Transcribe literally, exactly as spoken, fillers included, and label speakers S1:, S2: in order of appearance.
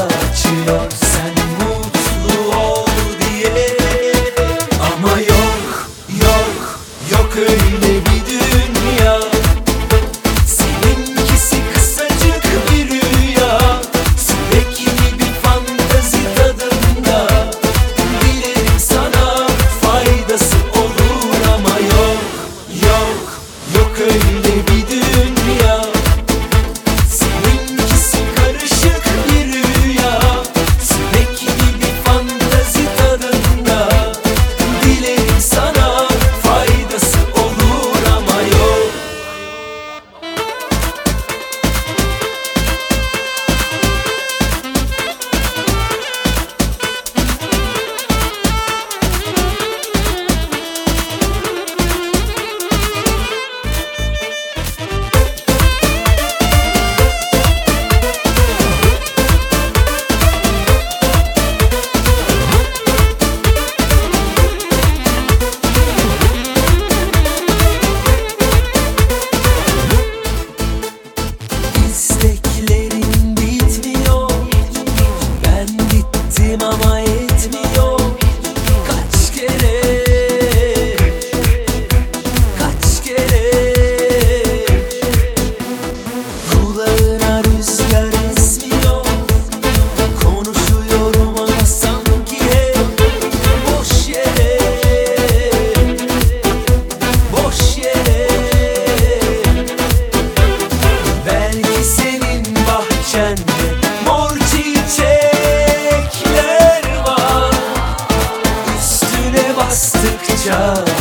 S1: açıyor sen mutlu ol diye. Ama yok, yok, yok öyle bir dünya. Seninkisi kısacık bir rüya, sürekli bir fantazi tadında. Dilerim sana faydası olur ama yok, yok, yok öyle bir dünya. Seninkisi karışık bir rüya, sürekli bir fantazi tadında. Dilerim sana faydası olur ama yok. İsteklerin bitmiyor, ben bittim ama etmiyor. Kaç kere, kaç kere kulağına rüzgar esmiyor. Konuşuyorum ama sanki hep boş yere, boş yere. Belki senin bahçende mor çiçekler var, üstüne bastıkça